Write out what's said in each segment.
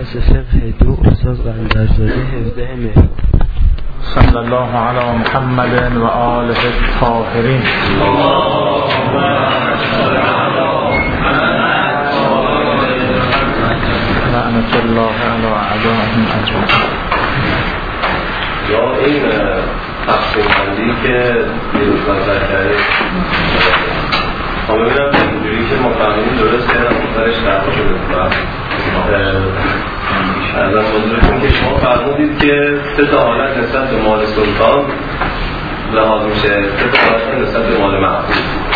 کلاس فقه 2 استاد قندرزاده 17 مهر. صلی الله علی محمد و آله الطاهرین. لعنت الله علی اعدائهم اجمعین. یا این تقسیم بندی که دیروز نظر کردید ما ببینم اینجوری که ما فهمیدیم درسته مختارش درها شده از حضورتون که شما فرمودید که 3 حالت نسبت به مال سلطان لحاظ میشه، 3 حالت نسبت به مال محفوظ.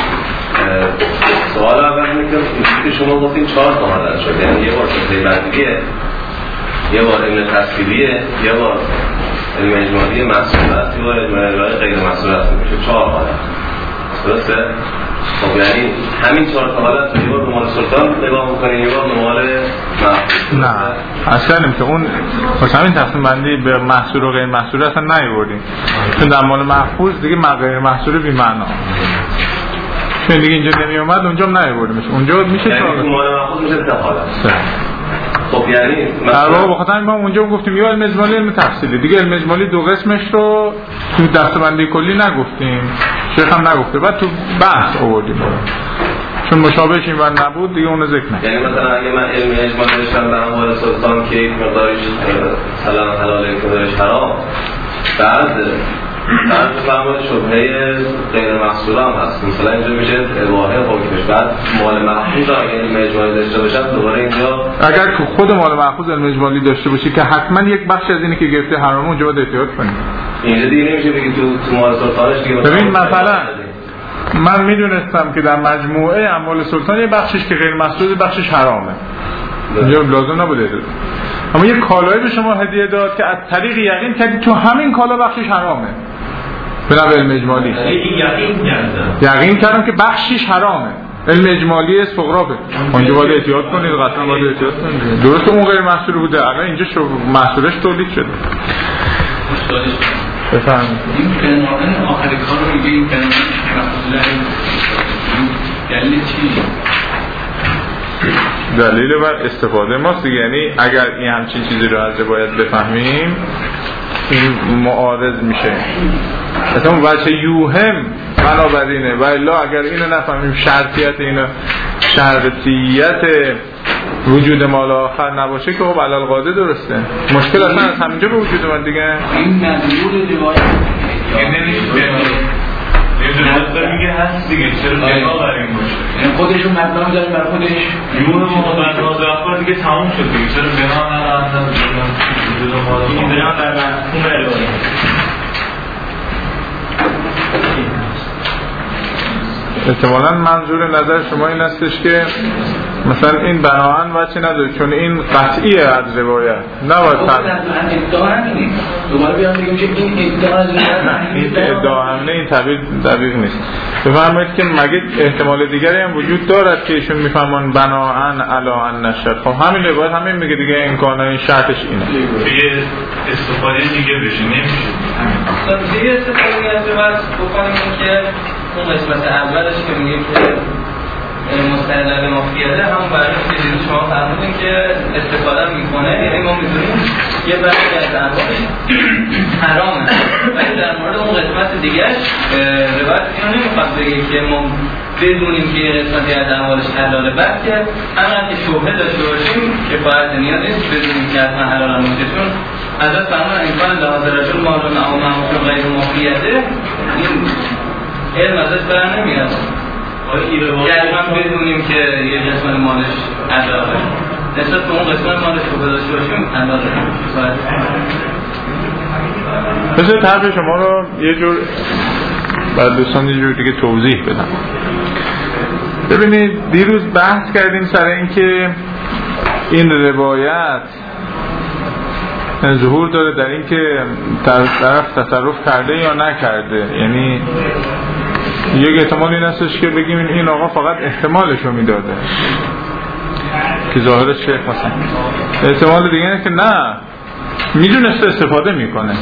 سوال اول اینه که شما گفتین 4 حالت شد، یعنی یه بار تقسیم بندیه، یه بار علم تصویریه، یه بار علم اجمالی محصول است، یه بار علم غیر محصول است، میشه 4 حالت. درسته؟ خب یعنی همین 4 حالت یه بار به مال سلطان نگاه میکنین، یه بار به مال محفوظ. نه اصلا نمیشه. اون خب همین تقسیم بندی به محصول و غیر محصول اصلا نیوردیم، چون در مال محفوظ دیگه غیر محصول بی معنا، چون دیگه اینجا نمی اومد اونجا هم نیوردیمش. اونجا میشه یعنی مال محفوظ میشه 3 حالت. خب یعنی در واقع بخاطر ما اونجا گفتیم یا علم اجمالی علم تفصیلی، دیگه علم اجمالی 2 قسمش رو تو دسته‌بندی کلی نگفتیم، شیخ هم نگفته، بعد تو بحث آوردیم چون مشابهش این ور نبود دیگه اونو ذکر نکنیم. یعنی مثلا اگه من علم اجمالی داشتم به اموال سلطان که یک مقدارش مثلا حلاله یک مقدارش حرام، بعد فرمود شبهه غیر محصول هم هست، مثلا اینجا میشه اباحه حکمش، بعد مال محفوظ اگه علم اجمالی داشته باشم دوباره اینجا اگر خود مال محفوظ علم اجمالی داشته باشی که حتما یک بخش از اینی که گرفته حرامه اونجا باید احتیاط کنیم. اینجا دیگه نمیشه بگی تو مال سلطانش دیگه. ببین مثلا من میدونستم که در مجموعه اموال سلطان یه بخشش که غیر محصول بخشش حرامه، اینجا لازم نبوده داد، اما یه کالایی به شما هدیه داد که از طریق یقین کردی تو همین کالا بخشش حرامه به نوع علم اجمالی. یقین کردم که بخشش حرامه، علم اجمالی است فقرابه، اونجا باید احتیاط کنید، قطعا باید احتیاط کنید. درسته اون غیر محصول بوده، الان اینجا محصولش تولید شده. بفرمایید. این فنومن آخری کار رو میگه، این فنومن دلیل چی؟ دلیل بر استفاده ماست دیگه. یعنی اگر این همچین چیزی رو از باید بفهمیم این معارض میشه، مثلا بچه یوهم بنابراینه، و الا اگر اینو نفهمیم شرطیت اینو شرطیت وجود مال آخر نباشه که خب علال قاعده درسته، مشکل اصلا از همینجا به وجود من دیگه. این مدلول روایت میگه هست دیگه، چرا بنا بر این باشه؟ یعنی خودشون مبنا میذارن برای خودش یون مبنا دیگه تموم شد دیگه، چرا بنا ندارن؟ این بنا بر مفهوم روایت. احتمالاً منظور نظر شما این هستش که مثلا این بناهن وچه نداره چون این قطعیه از روایت، نباید فرد ادعا همینه. دوباره بیان بگیم که این ادعا از این ادعا همینه، این تعبیر دقیق نیست. بفرمایید که مگه احتمال دیگری هم وجود دارد که ایشون میفهمون بناهن علا ان نشد؟ خب همین روایت همین میگه دیگه، این کانه این شرطش اینه یه استفاده دیگه بشه نمیشه. یه استفاده از روایت بکنیم که اون قسمت اولش که میگه که مستند به مافیاده همون برای که دیروز شما فرمودین که استفاده میکنه، یعنی ما میدونیم یه برای از احوالش حرامه، ولی در مورد اون قسمت دیگرش روایت اینو نمیخواد بگه که ما بدونیم که یه قسمتی از احوالش حلاله، بلکه همون که شبهه داشته باشیم که باید نیاز نیست بدونیم که حتما حلاله باشه، چون حضرت فرمودن امکان لحاظ رجل مالون او معمول غیر مافیاده این علم ازش بر نمیاد، یعنی بدونیم که یه قسمت مالش حلاله، نسبت به اون قسمت مالش رو داشته باشیم حلاله. مثل طرف شما رو یه جور بعد دوستان یه جور دیگه توضیح بدم. ببینید دیروز بحث کردیم سر این که این روایت ظهور داره در این که طرف تصرف کرده یا نکرده، یعنی یک احتمال این هستش که بگیم این آقا فقط احتمالش رو میداده که ظاهرش شیخ مثلا، احتمال دیگه اینه که نه میدونسته استفاده میکنه.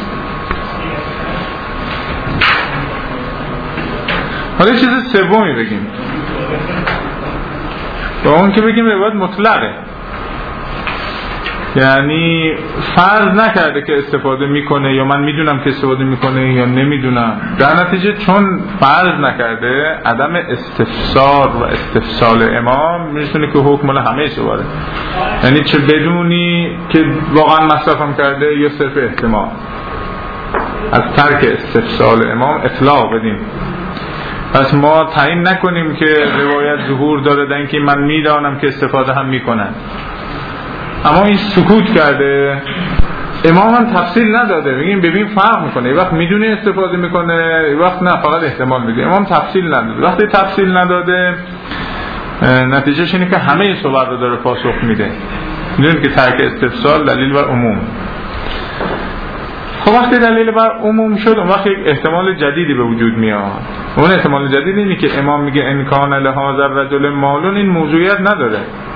حالا چیز سومی بگیم، با اون که بگیم روایت مطلقه، یعنی فرض نکرده که استفاده میکنه یا من میدونم که استفاده میکنه یا نمیدونم. در نتیجه چون فرض نکرده، عدم استفسار و استفسال امام میتونه که حکم مال همه سواره، یعنی چه بدونی که واقعا مصرفم کرده یا صرف احتمال. از ترک استفسال امام اطلاق بدیم. پس ما تعیین نکنیم که روایت ظهور داره در اینکه من میدانم که استفاده هم میکنن، اما این سکوت کرده، امام هم تفصیل نداده. ببین فرق میکنه، یه وقت میدونه استفاده میکنه، یه وقت نه فقط احتمال میده. امام تفصیل نداده. وقتی تفصیل نداده نتیجهش اینه که همه صور رو داره پاسخ میده. میدونید که ترک استفسال دلیل بر عموم. خب وقتی دلیل بر عموم شد، اون وقت یک احتمال جدیدی به وجود میاد. اون احتمال جدید اینه که امام میگه ان کان لهذا الرجل مالون، این موضوعیت نداره.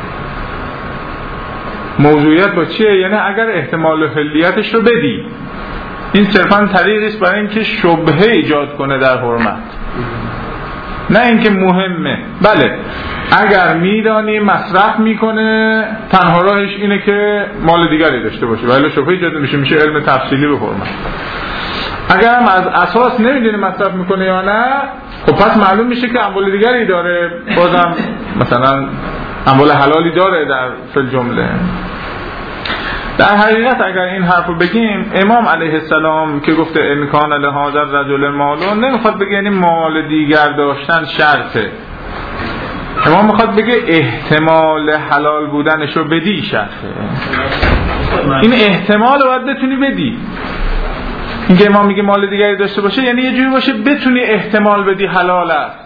موضوعیت با چیه؟ یعنی اگر احتمال حلیتش رو بدی، این صرفا طریقی است برای اینکه شبهه ایجاد کنه در حرمت، نه اینکه مهمه. بله اگر میدانی مصرف میکنه، تنها راهش اینه که مال دیگری داشته باشه، ولی شبهه ایجاد میشه علم تفصیلی به حرمت. اگر هم از اساس نمیدونی مصرف میکنه یا نه، خب پس معلوم میشه که اموال دیگری داره، بازم مثلا اموال حلالی داره در فل جمله. در حقیقت اگر این حرفو بگیم، امام علیه السلام که گفته ان کان لهذا الرجل مالون، نمیخواد بگه یعنی مال دیگر داشتن شرطه. امام میخواد بگه احتمال حلال بودنشو بدی شرطه. این احتمال رو باید بتونی بدی. اینکه امام میگه مال دیگری داشته باشه یعنی یه جوری باشه بتونی احتمال بدی حلال است.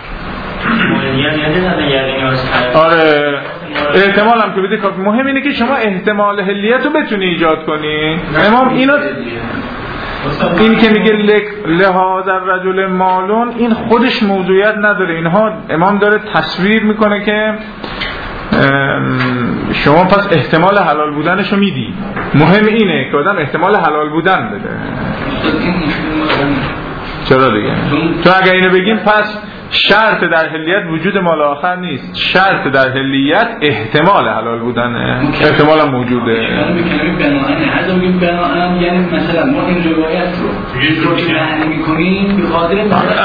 آره احتمال هم که بدی. مهم اینه که شما احتمال حلیت رو بتونی ایجاد کنی. امام اینو، این که میگه لهذا الرجل مالون، این خودش موضوعیت نداره. اینها امام داره تصویر میکنه که شما پس احتمال حلال بودنشو میدی. مهم اینه که آدم احتمال حلال بودن بده. چرا دیگه؟ چون اگر اینو بگیم پس شرط در حلیت وجود مال آخر نیست، شرط در حلیت احتمال حلال بودنه. احتمال هم موجوده. یعنی مثلا ما این روایت رو معنی میکنیم به خاطر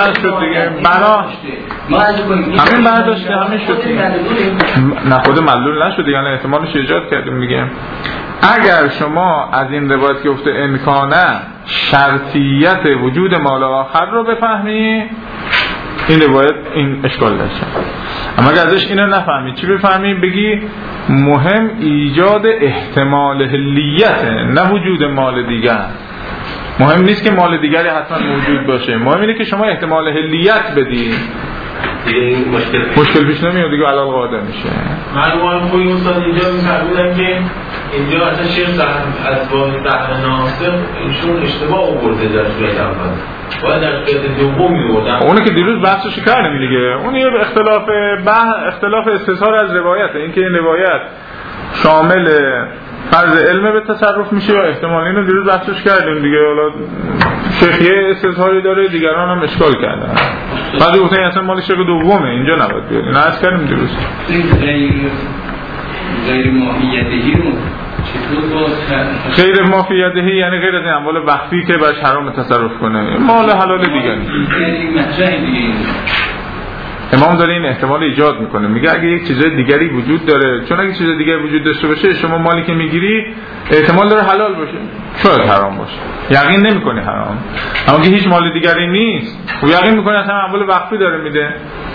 ما همین برداشته همین شد. نه خود معلول نشد، یعنی احتمالش ایجاد کردیم دیگه. اگر شما از این روایت که گفته امکانه شرطیت وجود مال آخر رو بفهمی، این روایت این اشکال داشت. اما اگر ازش اینو نفهمی، چی بفهمی؟ بگی مهم ایجاد احتمال حلیته، نه وجود مال دیگر. مهم نیست که مال دیگری حتما موجود باشه، مهم اینه که شما احتمال حلیت بدی. دیگه این مشکل پیش نمیاد دیگه، علال قاعده میشه. معلومه خوبی استاد اینجا می‌فرمودن که اینجا اصلا شیخ از باب سهم ناصر ایشون اشتباه آورده در صورت اول، باید در صورت دوم می‌آوردن. اونه که دیروز بحثش کردیم دیگه، اون یه اختلاف استظهار از روایته. اینکه این روایت شامل فرض علم به تصرف میشه یا احتمال، اینو دیروز بحثش کردیم دیگه. حالا شیخیه استظهاری داره، دیگران هم اشکال کردن. بعد گفتن اصلا مال شیخ دومه، اینجا نباید بیاد. اینا عرض کردیم دیروز. غیر ماهیتهی رو غیر ماهیتهی یعنی غیر از این اموال وقفی که باش حرام تصرف کنه، مال حلال دیگه. امام داره این احتمال ایجاد میکنه، میگه اگه یک چیز دیگری وجود داره، چون اگه چیز دیگری وجود داشته باشه شما مالی که میگیری احتمال داره حلال باشه، شاید حرام باشه. یقین نمیکنه حرام، اما که هیچ مال دیگری نیست و یقین میکنه اصلا اموال وقفی داره میده.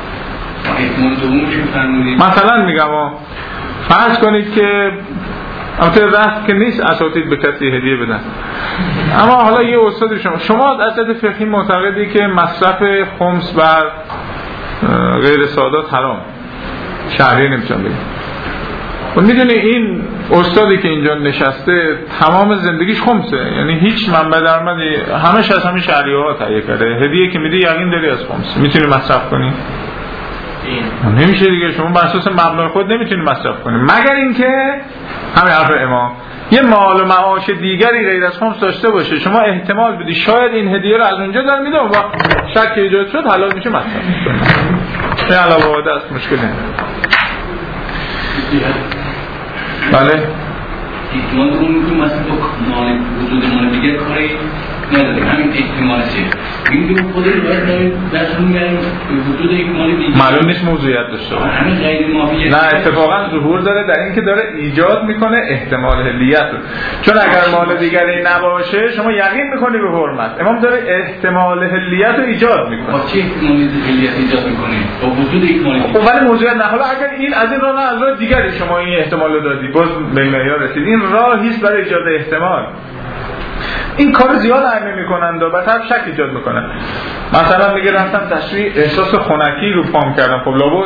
مثلا میگم فرض کنید که البته رفت که نیست اساتید به کسی هدیه بدن، اما حالا یه استاد شما از نظر فقهی معتقدی که مصرف خمس بر غیر سادات حرام، شهری نمیتونم بگم. و میدونی این استادی که اینجا نشسته تمام زندگیش خمسه، یعنی هیچ منبع درآمدی، همش از همین شهریه ها تهیه کرده. هدیه که میدی یقین داری از خمس، میتونی مصرف کنی؟ نمیشه دیگه. شما بر اساس مبلغ خود نمیتونی مصرف کنی، مگر اینکه همین حرف امام یه مال و معاش دیگری غیر از خمس داشته باشه، شما احتمال بدی شاید این هدیه رو از اونجا داره میده و شک ایجاد شد حلال میشه مصرف کنی. این علاوه است، مشکل نیست. بله احتمال اون که مثلا تو مال وجود مال دیگه کاری نداریم، همین احتمال چیه؟ میگیم خودش باید درشون میگیم وجود یک مال دیگه معلوم نیست موضوعیت داشته باشه. همین غیر مافیه. نه اتفاقا ظهور داره در این که داره ایجاد میکنه احتمال هلیت رو. چون اگر مال دیگری نباشه شما یقین میکنی به حرمت، امام داره احتمال هلیت رو ایجاد میکنه. با چه احتمالی هلیت ایجاد میکنه؟ با وجود یک مال دیگه. ولی موضوعیت نه، حالا اگر این از این راه نه از راه دیگری شما این احتمال رو دادی باز به معیار رسید، این راهی است برای ایجاد احتمال. این کار زیاد عمل میکنند و بعد شک ایجاد میکنن. مثلا میگه رفتم تشریح احساس خنکی رو پام کردم، خب لابد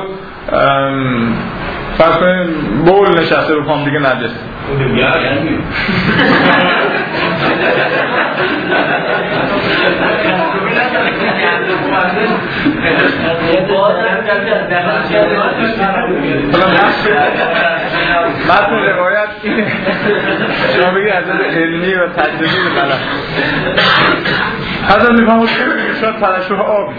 فرض کنید بول نشسته رو پام دیگه نجسه. متن روایت اینه، شما بگید از علمی و تجربی به غلط حضرت میفهمود که شاید ترشح آبی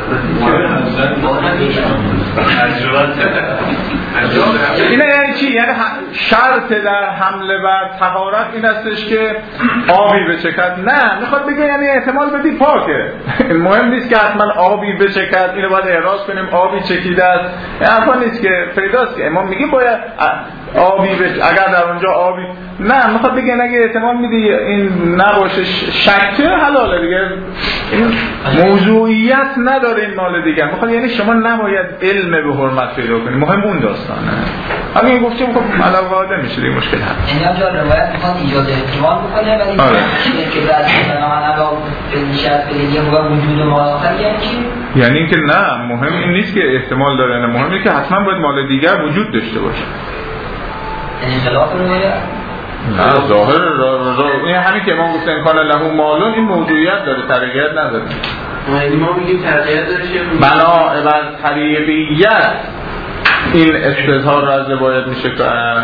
اینه. یعنی چی؟ یعنی شرط در حمله بر طهارت این استش که آبی بچکد؟ نه، میخواد بگه یعنی احتمال بدی پاکه. مهم نیست که حتما آبی بچکد، اینو باید احراز کنیم آبی چکیده است، این حرفا نیست که پیداست که امام میگه باید آبی اگر در اونجا آبی، نه میخواد بگه اگه احتمال میدی این نباشه شک حلاله دیگه، این موضوعیت نداره این مال دیگه. میخواد یعنی شما نباید علم به حرمت پیدا کنید، مهم اون داستانه. همین گفتیم خب علاوه میشه دیگه مشکل هست. یعنی اونجا روایت میخواد ایجاد احتمال بکنه ولی که بعد مثلا علاوه به شرط بدیه و وجود مال آخر یعنی چی؟ یعنی اینکه نه مهم این نیست که احتمال داره، نه مهم اینه که حتما باید مال دیگر وجود داشته باشه. یعنی خلاف روایت نه ظاهر این همین که امام گفته امکان له مالون، این موضوعیت داره، طریقیت نداره. یعنی ما میگیم طریقیت داره که بنا بر طریقیت این استظهار را از روایت میشه کرد.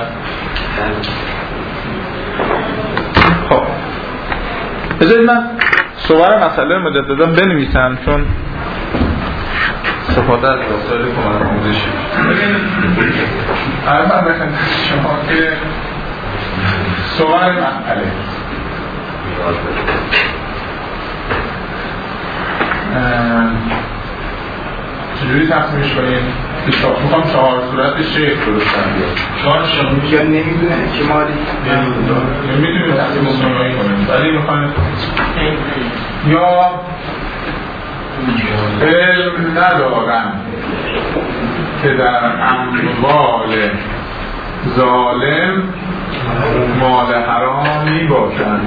خب بذارید من صور مسئله مجددا بنویسم چون استفاده از وسایل کمک آموزشی. ببین من بخوام شما که صور مسئله چجوری تصمیمش کنیم؟ میخوام 4 صورت شیخ درستن بیاد. 4 شما میگه نمیدونه که مالی میتونیم تصمیم صورایی کنیم ولی میخوایم یا علم ندارم که در اموال ظالم مال حرام می باشند،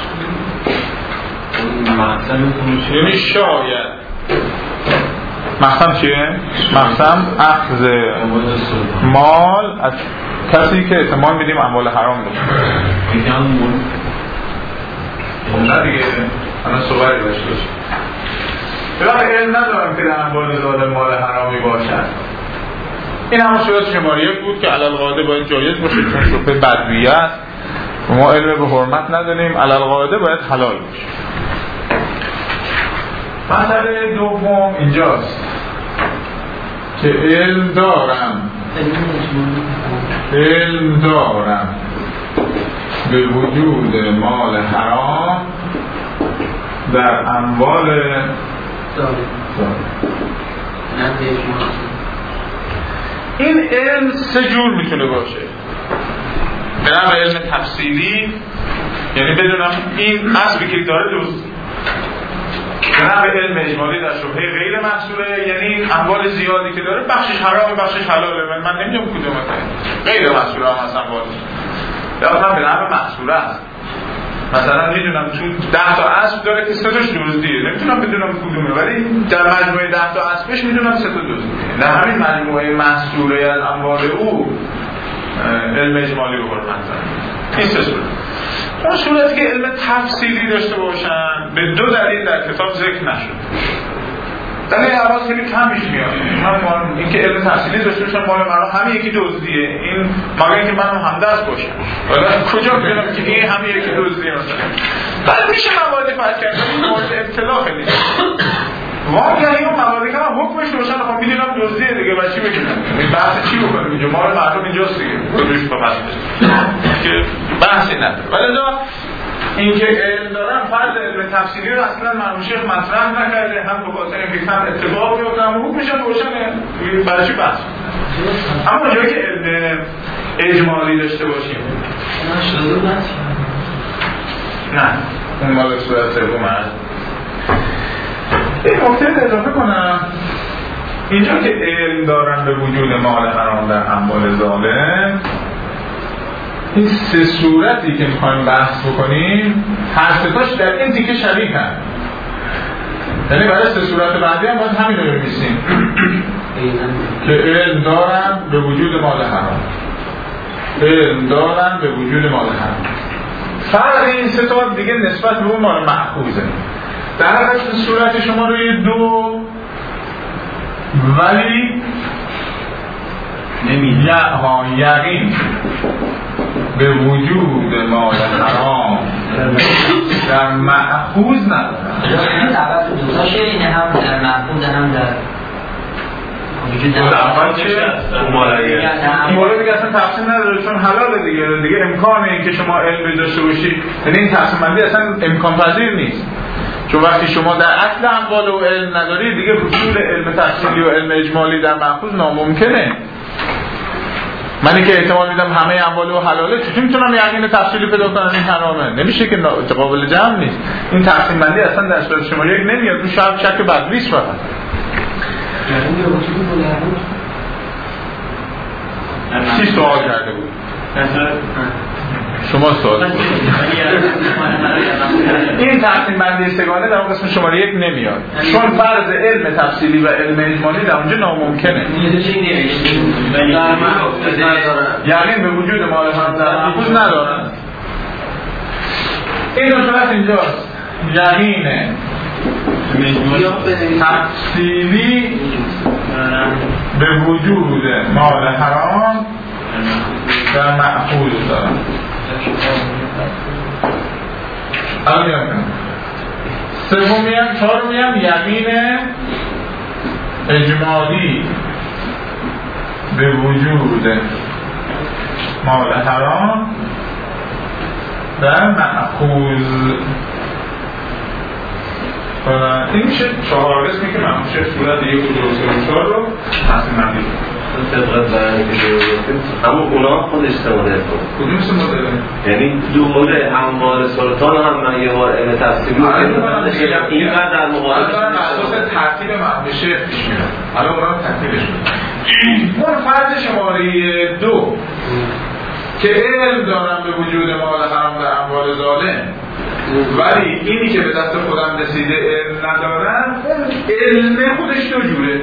یعنی شاید مقسم چیه؟ مقسم اخذ مال از کسی که احتمال میدیم اموال حرام داشته. نه دیگه الان صحبتی داشته باشه. بلکه علم ندارم که در اموال ظالم مال حرامی باشد. این همون صورت شماره 1 بود که علل قاعده باید جایز باشه چون شبهه بدویه است، ما علم به حرمت نداریم، علل قاعده باید حلال باشه. مسئله دوم اینجاست که علم دارم به وجود مال حرام در اموال این علم 3 جور میتونه باشه. به علم تفصیلی یعنی بدونم این اصلی که داره دوست، به علم اجمالی در شبهه غیر محصوله یعنی اموال زیادی که داره بخشش حرامه بخشش حلاله، من نمیدونم کدومه غیر محصوله هم هست اموال یا به نحو محصوله است. مثلا میدونم تو 10 تا اسب داره که 3 تاش دزدیه، نمیتونم بدونم کدومه ولی در مجموعه 10 تا اسبش میدونم 3 تا دزدیه. در همین مجموعه محصوله از اموال او علم اجمالی رو حرمت داره. این 3 صورت. اون صورتی که علم تفصیلی داشته باشن به 2 دلیل در کتاب ذکر نشد. دلیل اول خیلی کمیش میاد. همون اینکه علم تفصیلی داشته باشن مال مرا همین یکی دزدیه، این مگه اینکه من همدست باشم. ولی کجا میدونم که این همین یکی دزدیه مثلا. بعد میشه موارد فرض کردن این مورد ابتلا خیلی. واقعی اون موارد که من حکمش روشن خب میدونم جزئیه دیگه و چی بگم بحث چی بکنم اینجا مال مردم اینجاست دیگه روش بحث که بحثی نداره. ولی اینکه علم دارم فرض علم تفسیری رو اصلا مرحوم شیخ مطرح نکرده، هم به خاطر اینکه کم اتفاق میفته هم حکمش هم روشنه برای چی بحث. اما جایی که علم اجمالی داشته باشیم نه اون مال صورت سوم هست. این نکته اضافه کنم اینجا که علم دارن به وجود مال حرام در اموال ظالم، این سه صورتی که میخوایم بحث بکنیم هر ستاش در این تیکه شریک هم، یعنی برای سه صورت بعدی هم باید همین رو بنویسیم که علم دارن به وجود مال حرام، علم دارن به وجود مال حرام. فرق این سه تا دیگه نسبت به اون مال مأخوذه. در حقیقت صورت شما روی دو ولی یقین به وجود مال حرام در مأخوذ ندارن. اول تو دوتا شیرینه، هم در مأخوذ هم در وجود اول چه؟ این مورد دیگه اصلا تقسیم نداره چون حلاله دیگه امکانه این که شما علم داشته باشی، یعنی این تقسیم بندی اصلا امکان پذیر نیست، چون وقتی شما در اصل اموال و علم نداری دیگه حصول علم تفصیلی و علم اجمالی در مأخوذ ناممکنه. منی که احتمال میدم همه اموال و حلاله، چطور میتونم یقین تفصیلی پیدا کنم این حرامه؟ نمیشه که قابل جمع نیست. این تقسیم بندی اصلا در صورت شماره یک نمیاد، اون شک بدلیست فقط. چی سوال کرده بود؟ شما سوال این تقسیم بندی سگانه در قسم شماره یک نمیاد چون فرض علم تفصیلی و علم اجمالی در اونجا ناممکنه. یقین به وجود مال حرام در مأخوذ ندارن. این دو صورت اینجاست، یقین تفصیلی به وجود مال حرام در مأخوذ دارن. سومی هم چهارمی هم یقین اجمالی به وجود مال حرام در مأخوذ. این میشه چهار قسمی که من میشه صورت یک و دو چهار رو تصمیم بندی طبقت برای که اما اونا خود استفاده کن. کدوم استفاده؟ یعنی خود اموال سلطان هم من یه بار علم تفصیلی کنم این بر در مقابل اساس ترتیب مرحوم شیخ پیش میره. حالا اونا ترتیبش میده. اون فرض شماره 2 که علم دارم به وجود مال حرام در اموال ظالم، ولی اینی که به دست خودم رسیده علم ندارم، علم خودش دو جوره.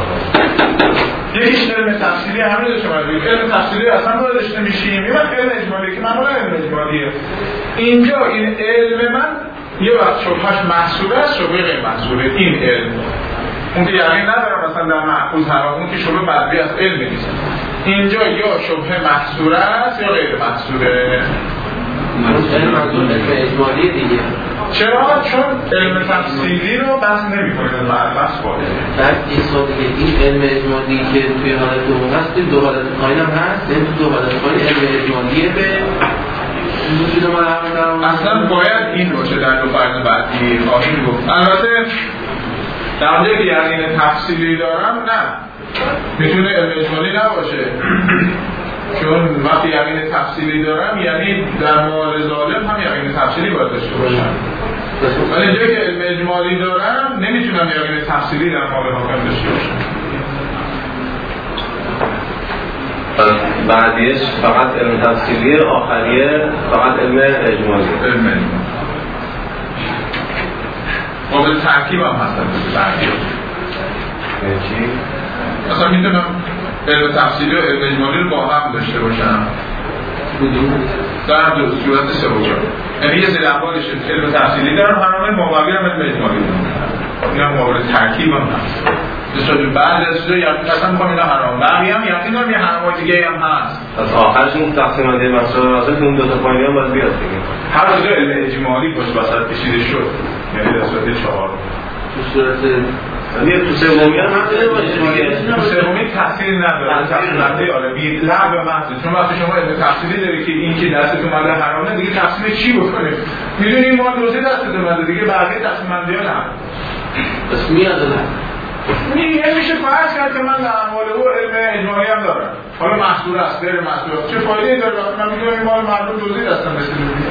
یکیش علم تفصیلی همه داشته باید، علم تفصیلی اصلا باید نمیشیم، یه وقت علم اجمالی که معمولا علم اجمالیه. اینجا این علم من یه وقت شبهش محصوله است، شبه غیر محصوله. این علم اون که یقین ندارم مثلا در مأخوذ حرام، اون که شبه بدبی از علم نیست. اینجا یا شبه محصوله است یا غیر محصوله. اجمالی دیگه. چرا؟ چون علم تفصیلی رو بحث نمی‌کنه، بحث باشه. بعد این سوال دیگه، این علم اجمالی که توی حالت دوم هست، این دو حالت پایین هم هست، این دو حالت پایین علم اجمالیه به وجود ما هم اصلا باید این باشه در دو فرض بعدی خواهیم گفت. البته در اونجایی که یقین تفصیلی دارم نه، میتونه علم اجمالی نباشه. چون وقتی یقین تفصیلی دارم یعنی در مال ظالم هم یقین تفصیلی باید داشته باشم، ولی اینجایی که علم اجمالی دارم نمیتونم یقین تفصیلی در مال حاکم داشته باشم. بعدیش فقط علم تفصیلی، آخریه فقط علم اجمالی. علم اجمالی قابل ترکیب هم هستن بعدی. چی؟ مثلا میتونم علم تفصیلی و علم اجمالی رو با هم داشته باشم در دو صورت سه و چهار. یعنی یه سری احوالش علم تفصیلی دارم، همه مقابل هم علم اجمالی دارم. این هم قابل ترکیب هم هست. مثلا بعد از دو یقین قسم میکنم اینا حرام، بقیه هم یقین دارم یه حرام دیگه هم هست. از آخرش اون تقسیم بندی مسائل واسه اون دو تا پایینی هم باید بیاد دیگه. هر دو علم اجمالی باشه وسط کشیده شد، یعنی در صورت 4 تو صورت یه تو سومی هم همینه باشه. تو سومی تأثیر نداره. تأثیر آره بی لعب محض. چون وقتی شما علم تفصیلی داری که این که دستتون اومده حرامه دیگه تقسیم چی بکنه؟ میدونی ما دوزه دستتون اومده دیگه بقیه تقسیم بندی‌ها نه. بس میاد نه. میشه فرض کرد که من در اموال او علم اجمالی هم دارم. حالا محصول است، غیر محصول است. چه فایده‌ای داره وقتی من میدونم این مال مردم دوزه دستم رسیده؟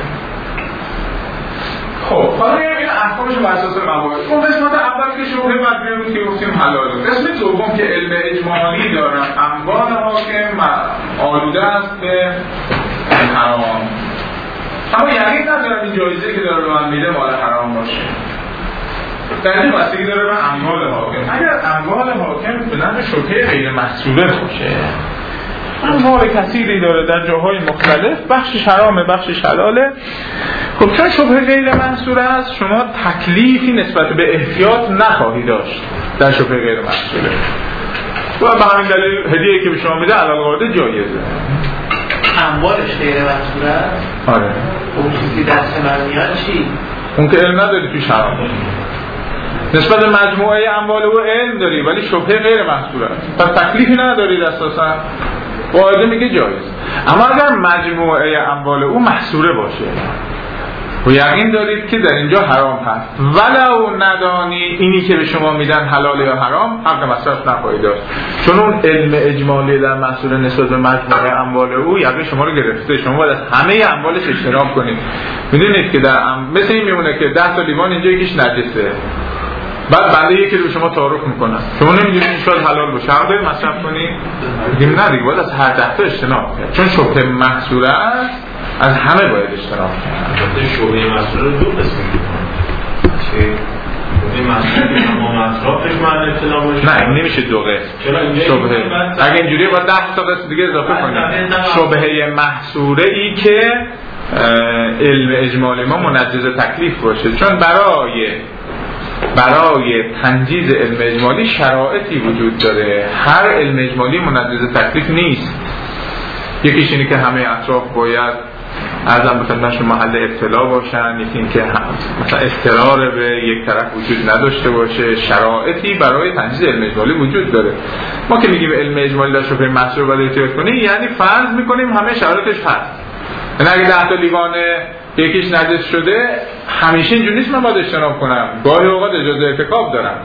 خب حالا این احکامش بر اساس قواعد. اون قسمت اول که شبهه مدنی بود که گفتیم حلاله. قسمت دوم که علم اجمالی دارم، اموال حاکم آلوده است به حرام. اما یقین ندارم این جایزه که داره به من میده مال حرام باشه. در این بستگی داره به اموال حاکم. اگر اموال حاکم به نحو شبهه غیر محصوله باشه، اموال کثیری داره در جاهای مختلف، بخشش حرامه بخشش حلاله، خب چون شبهه غیر محصوله است شما تکلیفی نسبت به احتیاط نخواهی داشت در شبهه غیر محصوله و به همین دلیل هدیه‌ای که به شما میده علاوه قاعده جایزه. اموالش غیر محصوله است؟ آره. اون چیزی دست من میاد چی؟ اون که علم نداری توش حرام باشه. نسبت به مجموعه اموال او علم داری ولی شبهه غیر محصوله است، پس تکلیفی نداری اساسا، قاعده میگه جایز. اما اگر مجموعه اموال او محصوره باشه و یقین دارید که در اینجا حرام هست ولو ندانی اینی که به شما میدن حلال یا حرام، حق مصرف نخواهید داشت، چون اون علم اجمالی در محصول نسبت به مجموعه اموال او یقین شما رو گرفته. شما باید از همه اموالش اجتناب کنید. میدونید که در مثل این میمونه که 10 تا لیوان اینجا یکیش نجسه، بعد بنده یکی رو به شما تعارف میکنن، شما نمیدونید این شاید حلال باشه، حق دارید مصرف کنید؟ میگیم نه دیگه، باید از هر 10 تا اجتناب کنید، چون شبهه محصوله است، از همه باید اجتناب کنید. شبهه محصوله رو دو قسم میکنن. شبهه محصوله که تمام اطرافش محل ابتلا باشه. نه این نمیشه دو قسم. شبهه اگه اینجوریه باید 10 تا قسم دیگه اضافه کنید. شبهه محصوله ای که علم اجمالی ما منجز تکلیف باشه، چون برای تنجیز علم اجمالی شرایطی وجود داره. هر علم اجمالی منجز تکلیف نیست. یکیش اینه که همه اطراف باید ارزم به خدمتشون محل ابتلا باشن، یکی این که مثلا اضطرار به یک طرف وجود نداشته باشه. شرایطی برای تنجیز علم اجمالی وجود داره. ما که میگیم علم اجمالی در شبهه محصوله باید احتیاط کنیم، یعنی فرض میکنیم همه شرایطش هست. یعنی اگه 10 تا لیوان یکیش نجس شده همیشه اینجوری نیست من باید اجتناب کنم، گاهی اوقات اجازه ارتکاب دارم.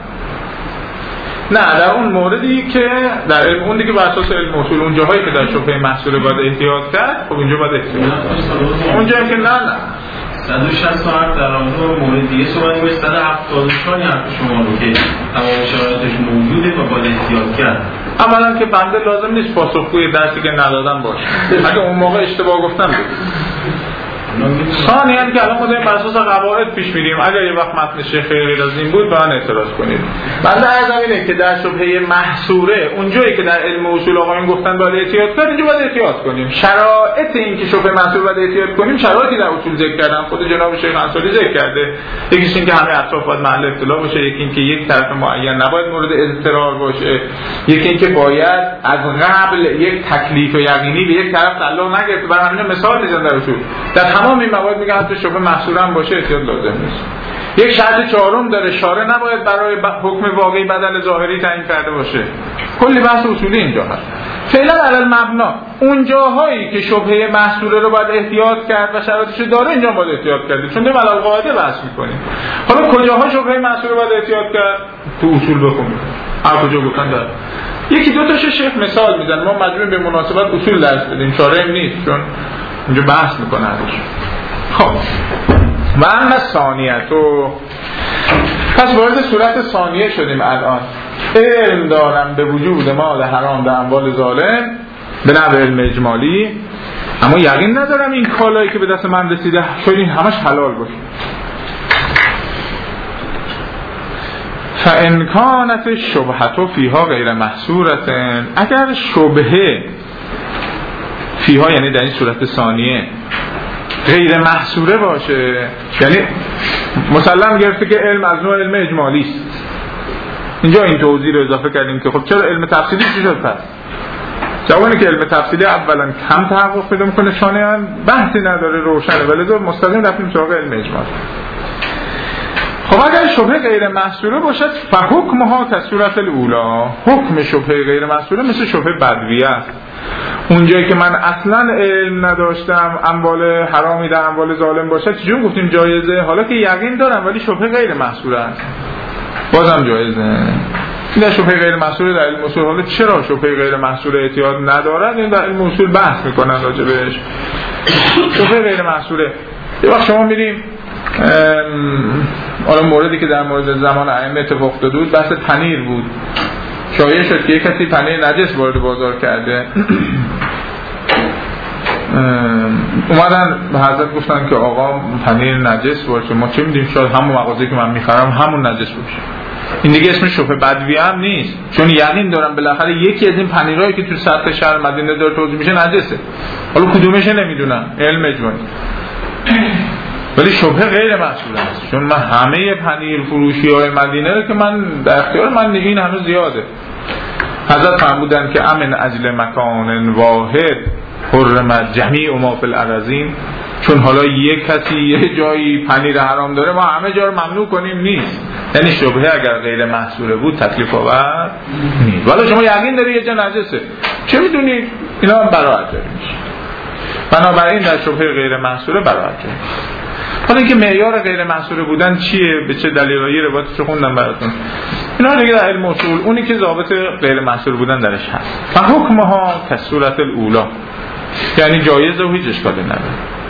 نه در اون موردی که در علم اون دیگه بر اساس علم اصول، اون جاهایی که در شبهه محصوله باید احتیاط کرد، خب اینجا باید احتیاط کرد. اونجایی که نه 160 ساعت در آن مورد دیگه صحبت می‌کنیم. 174 حرف شما رو که تمام شرایطش موجوده و باید احتیاط کرد. اولا که بنده لازم نیست پاسخگوی درسی که ندادم باشه، اگه اون موقع اشتباه گفتم بگید. ثانیاً که الان ما داریم بر اساس قواعد پیش میریم، اگر یه وقت متن شیخ غیر از این بود به من اعتراض کنید. بنده عرضم اینه که در شبهه محصوره اونجایی که در علم اصول آقایون گفتن باید احتیاط کنیم، اینجا باید احتیاط کنیم. شرایط این که شبهه محصوره باید احتیاط کنیم شرایطی در اصول ذکر کردم، خود جناب شیخ انصاری ذکر کرده. یکیش این که همه اطراف باید محل ابتلا باشه، یکی این که یک طرف معین نباید مورد اضطرار باشه، یکی این که باید از قبل یک تکلیف یقینی به یک طرف تعلق نگرفته. برای همین مثال میزنم در اصول در تمام این مواد میگه حتی شبهه محصوله هم باشه احتیاط لازم نیست. یک شرط چهارم داره، شارع نباید برای حکم واقعی بدل ظاهری تعیین کرده باشه. کلی بحث اصولی اینجا هست. فعلا علی المبنا اون جاهایی که شبهه محصوله رو باید احتیاط کرد و شرایطش داره اینجا باید احتیاط کرد، چون داریم علی قاعده بحث میکنیم. حالا کجاها شبهه محصوله باید احتیاط کرد تو اصول بخونید، هر کجا گفتن داره. یکی دو تاش شیخ مثال میزنه، ما مجبور به مناسبت اصول درس بدیم، شارع نیست چون اینجا بحث میکنه ازش. خب و اما ثانیتو، پس وارد صورت ثانیه شدیم. الان علم دارم به وجود مال حرام در اموال ظالم به نحو علم اجمالی، اما یقین ندارم این کالایی که به دست من رسیده شاید این همش حلال باشه. فان کانت الشبهة فیها غیر محصورة، اگر شبهه فیها یعنی در این صورت ثانیه غیر محصوره باشه، یعنی مسلم گرفته که علم از نوع علم اجمالی است. اینجا این توضیح رو اضافه کردیم که خب چرا علم تفصیلی چی شد؟ پس جوابی که علم تفصیلی اولا کم تحقق پیدا میکنه، ثانیاً بحثی نداره، روشنه، ولی مستقیم رفتیم سراغ علم اجمالی. خب اگر شبهه غیر محصوره باشد فحکمها کصورت الاولی، حکم شبهه غیر محصوره مثل شبهه بدویه است. اونجایی که من اصلا علم نداشتم اموال حرامی در اموال ظالم باشد چجور گفتیم جایزه؟ حالا که یقین دارم ولی شبهه غیر محصوره است بازم جایزه. این در شبهه غیر محصوره در علم اصول. حالا چرا شبهه غیر محصوره اعتیاد ندارد؟ این در علم اصول بحث میکنن راجع بهش. شبهه غیر محصوره یه وقت شما میریم حالا موردی که در مورد زمان ائمه اتفاق افتاده بود بحث پنیر بود. شایع شد که یک کسی پنیر نجس وارد بازار کرده. اومدن به حضرت گفتن که آقا پنیر نجس باشه، ما چه میدونیم، شاید همون مغازه‌ای که من میخرم همون نجس باشه. این دیگه اسمش شبهه بدویه هم نیست، چون یقین دارم بالاخره یکی از این پنیرهایی که تو سطح شهر مدینه داره توزیع میشه نجسه. حالا کدومشه نمیدونم، علم اجمالی. ولی شبهه غیر محصوله است، چون من همه پنیر فروشی های مدینه رو که من در اختیار من این همه زیاده. حضرت فرمودن که امن اجل مکان واحد حرمت جمیع ما فی الارضین، چون حالا یک کسی یه جایی پنیر حرام داره ما همه جا رو ممنوع کنیم نیست. یعنی شبهه اگر غیر محصوله بود تکلیف آور نیست. ولی شما یقین داری یه جا نجسه، چه میدونید؟ اینا هم براحت جاری میشه. بنابراین در شبهه غیر محصوله براحت جاری. حالا اینکه معیار غیر محصوله بودن چیه، به چه دلیلی، روایتش خوندم براتون. اینا دیگه در علم اصول اونی که ضابط غیر محصوله بودن درش هست. فحکمها کصورت الاولی، یعنی جایز و هیچ اشکالی نداره.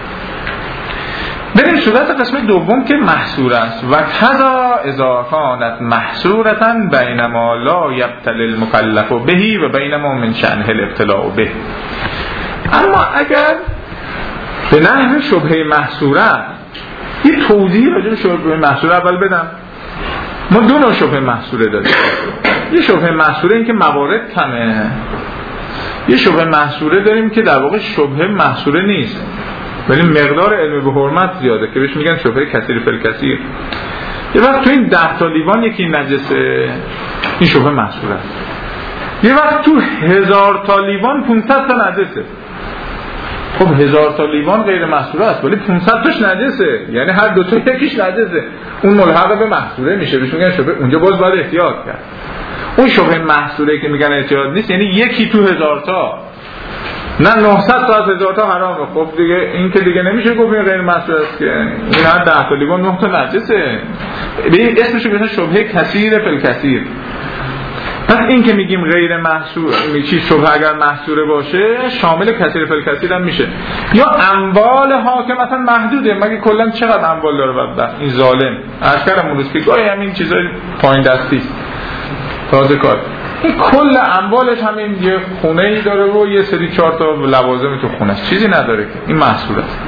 بریم صورت قسم دوم که محصور است. و کذا اذا کانت محصورتا بینما لا یبتل المکلف بهی و بینما من شأنه الابتلاء به. اما اگر به نحو شبهه محصوره، یه توضیح راجع به شبهه محصوره اول بدم. ما دو نوع شبهه محصوره داریم. یه شبهه محصوره این که موارد کمه، یه شبهه محصوره داریم که در واقع شبهه محصوره نیست ولی مقدار علم به حرمت زیاده که بهش میگن شبهه کثیر فی الکثیر. یه وقت تو این 10 تا لیوان یکی نجسه، این شبهه محصوره است. یه وقت تو 1000 تا لیوان 500 تا نجسه. خب 1000 تا لیوان غیر محصوره است ولی 500 تاش نجسه، یعنی هر دو تا یکیش نجسه، اون ملحق به محصوره میشه، بهش میگن شبهه. اونجا باز باید احتیاط کرد. اون شبهه محصوره که میگن احتیاط نیست یعنی یکی تو 1000 تا، نه 900 تا از 1000 تا حرامه. خب دیگه این که دیگه نمیشه گفت این غیر محصوره است که این هر 10 تا لیوان 9 تا نجسه. به اسمش میگن شبهه کثیر فی الکثیر. پس این که میگیم غیر محصور، میگی شبهه اگر محصوره باشه شامل کثیر فی الکثیر هم میشه. یا اموال حاکم مثلا محدوده، مگه کلا چقدر اموال داره بدبخت این ظالم. اشکرم اون روز که گاهی همین چیزای پایین دستی تازه کار، این کل اموالش همین یه خونه‌ای داره و یه سری 4 تا لوازم تو خونه است، چیزی نداره که این محصول است.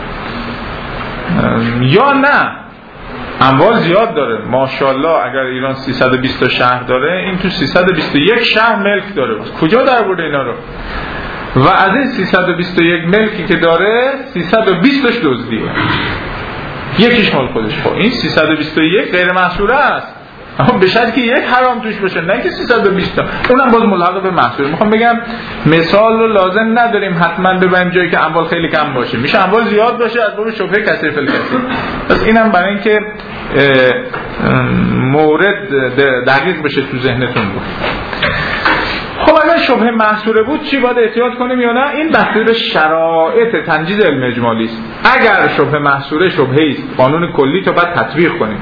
یا نه اموال زیاد داره، ماشاءالله اگر ایران 320 تا شهر داره این تو 321 شهر ملک داره، کجا در برده اینا رو؟ و از این 321 ملکی که داره 320 تاش دزدیه، یکیش مال خودش. خب این 321 غیر محصوره است، اما به شرطی که یک حرام توش باشه، نه که 320 تا، اونم باز ملحق به محصوره. میخوام بگم مثال رو لازم نداریم حتما ببریم جایی که اموال خیلی کم باشه، میشه اموال زیاد باشه از باب شبهه کثیر فی الکثیر. پس اینم برای اینکه مورد دقیق بشه تو ذهنتون بود. خب اگر شبهه محصوره بود چی باید احتیاط کنیم یا نه؟ این بسته به شرایط تنجیز علم اجمالی است. اگر شبهه محصوره شبهه است، قانون کلی تو باید تطبیق کنیم.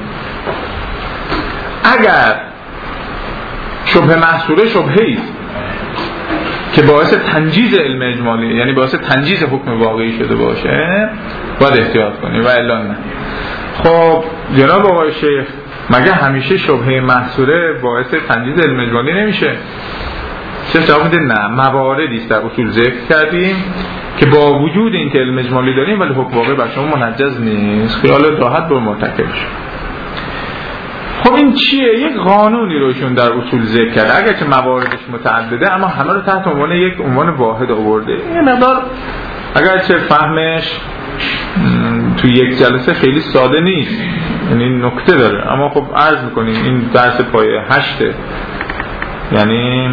اگر شبهه محصوره شبهه است که باعث تنجیز علم اجمالی، یعنی باعث تنجیز حکم واقعی شده باشه، باید احتیاط کنیم و الا نه. خب جناب آقای شیخ، مگه همیشه شبهه محصوره باعث تنجیز علم اجمالی نمیشه؟ شیخ جواب میده نه، مواردی است در اصول ذکر کردیم که با وجود این که علم اجمالی داریم ولی حکم واقعی بر شما منجز نیست، خیال راحت بر مرتکب شد. خب این چیه؟ یک قانونی روشون در اصول ذکر کرده، اگر که مواردش متعدده اما همه رو تحت عنوان یک عنوان واحد آورده. این مقدار اگر چه فهمش تو یک جلسه خیلی ساده نیست، یعنی نکته داره، اما خب عرض میکنیم این درس پایه 8، یعنی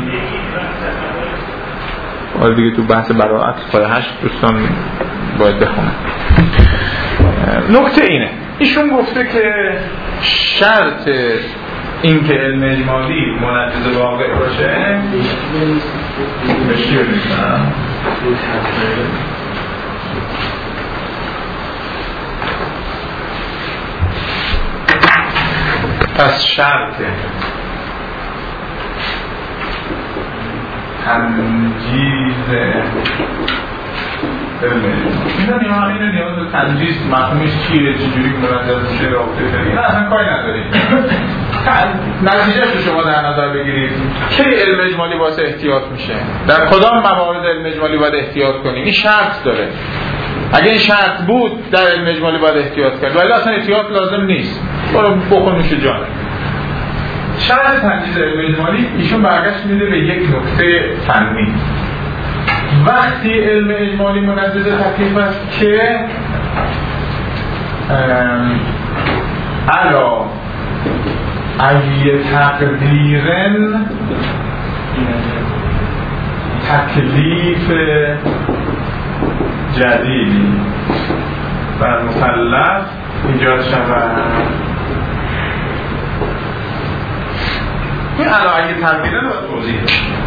آره دیگه تو بحث براءت پایه 8 دوستان باید بخونن. نکته اینه ایشون گفته که شرط این که علم اجمالی منجز واقع باشه بشی بریزم پس شرط تنجیز اینو نیاز به تنجیز مفهومش چیه چجوری منجز میشه رابطه کنید اصلا کاری ندارید نتیجهش رو شما در نظر بگیرید کی علم اجمالی واسه احتیاط میشه در کدام موارد علم اجمالی باید احتیاط کنیم این شرط داره اگه این شرط بود در علم اجمالی باید احتیاط کرد ولی اصلا احتیاط لازم نیست برو بخون میشه جانه شرط تنجیز علم اجمالی ایشون برگشت میده به یک نکته فنی وقتی علم اجمالی منجز تکلیف است که علا ای تقدیرن تکلیف جدیدی بر مکلف ایجاد شود این علا ای تقدیرن رو توضیح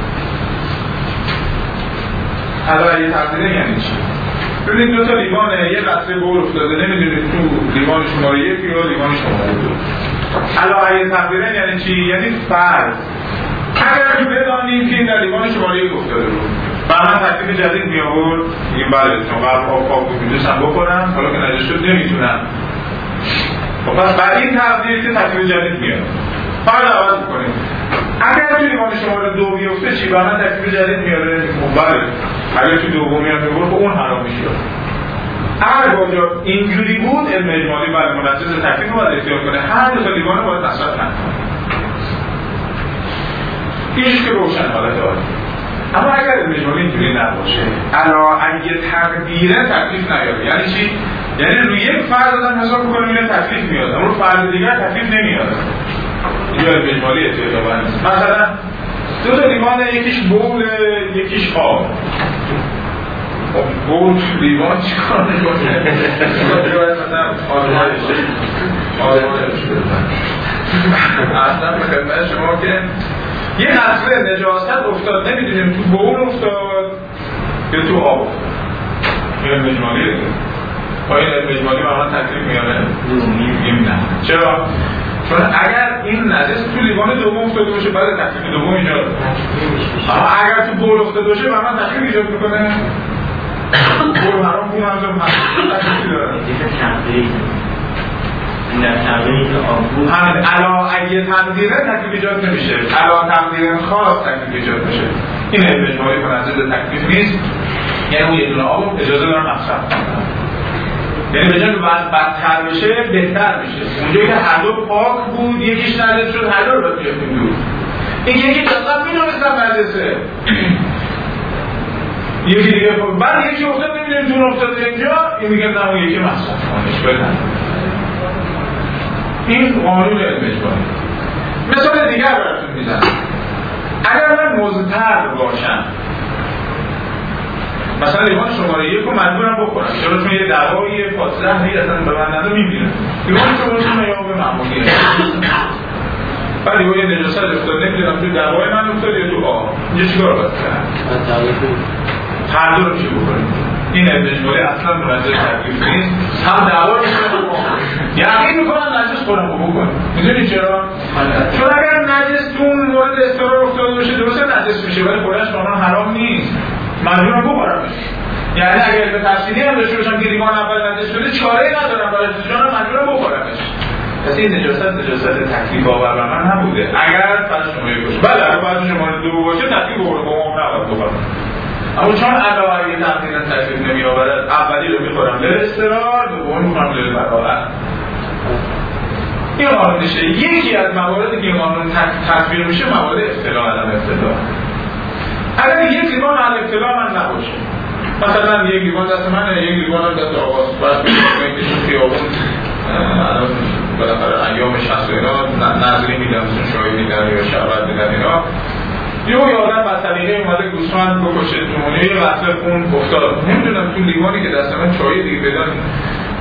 علا ای تقدیرن یعنی چی؟ ببینید دو تا لیوانه یه قطره بول افتاده نمیدونید تو لیوان شماره 1 یا لیوان شماره 2 علاوه تقدیرن یعنی چی؟ یعنی فرض اگر که بدانیم که این در لیوان شماره 1 افتاده بود من تکلیف جدید می آورد این بله چون قبل آب بود میدوستم بخورم حالا که نجس شد نمیتونم پس بعد این تقدیر که تکلیف جدید میاد فرض عوض میکنیم اگر تو لیوان شماره 2 بیفته چی؟ من تکلیف جدید میاره بله اگر تو دومی هم ببور اون حرام میشه اگر باجا اینجوری بود علم اجمالی برای منجز تکلیف رو باید احتیاط کنه هر دو تا لیوان رو باید مصرف نکنه اینش که روشن حالت داره اما اگر علم اجمالی اینجوری نباشه علا اگه تقدیره تکلیف نیاره یعنی چی؟ یعنی روی یک فرض آدم حساب میکنه میره تکلیف میاد اما رو فرض دیگر تکلیف نمیاد اینجا علم اجمالی احتیاط نیست مثلا دو تا لیوان یکیش بول یکیش آب بول لیوان چیکار میکنه؟ مثلا آدمایش بزن اصلا به خدمت شما که یه قطره نجاست افتاد نمیدونیم تو بول افتاد یا تو آب این علم اجمالیه با این علم اجمالی برای تکلیف میاره؟ نه چرا؟ چون اگر این نجس تو لیوان دوم افتاده باشه بعد تکلیف دوم ایجاد اما اگر تو بول افتاده باشه بعد تکلیف ایجاد میکنه بول حرام بول هم تکلیفی داره همین علا اگه تقدیره تکلیف ایجاد نمیشه علا تقدیره خاص تکلیف ایجاد میشه این علم اجمالی منجز تکلیف نیست یعنی اون یه دونه آب اجازه دارم مصرف کنم یعنی به جای بدتر بشه بهتر میشه اونجایی که هر دو پاک بود یکیش نجس شد هر دو رو باید بیافتیم دور این یکی اصلا میدونستم نجسه یکی دیگه بعد یکی افتاد نمیدونیم جون افتاده اینجا این میگه نه اون یکی مصرف کنش بدن این قانون علم اجمالی مثال دیگر براتون میزنم اگر من مضطر باشم مثلا لیوان شماره 1 رو مجبورم بخورم چرا چون یه دوایی فاصله اصلا به من نده میبینم لیوان شماره 1 یا به معمولیه بعد یه نجاست افتاد نمیدونم تو دوای من افتاد یا تو آب اینجا چیکار باید کنم؟ هر دو رو میشه بکنیم این علم اجمالی اصلا منجز تکلیف نیست هم دعوا رو یقین میکنم نجس خودم رو بکنم میدونی چرا؟ چون اگر نجس تو اون مورد استقرار افتاده باشه درسته نجس میشه ولی خودش قانون حرام نیست مجبورم بخورمش یعنی اگر علم تفصیلی هم داشته باشم که لیوان اول نجس شده چاره‌ای ندارم برای جانم مجبورم بخورمش پس این نجاست تکلیف آور به من نبوده اگر فرض شماره 1 باشه بله اگر فرض شماره 2 باشه تکلیف بخوره با اون نباید بخورم اما چون علاوه اگه تقدیرن تکلیف نمیآورد اولی رو میخورم للاضطرار دومی میخورم للبراءت این قانونشه یکی از مواردی که قانون تطبیق میشه موارد ابتلا عدم ابتلا اگر یک لیوان عدم ابتلا من نباشه مثلا یک لیوان دست منه یک لیوان دست آقاست باید بگیم که چون خیابون الان بالاخره ایام 60 اینا نظری میدن شایی میدن یا شربت میدن اینا یه آدم با سلیقه اومده گوسفند بکشه جمهوری یه قطره خون افتاد نمیدونم تو لیوانی که دست من چای دیگه بدن تو